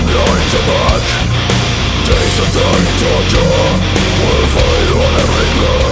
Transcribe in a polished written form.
behind your back. Days of torture will follow you on every path.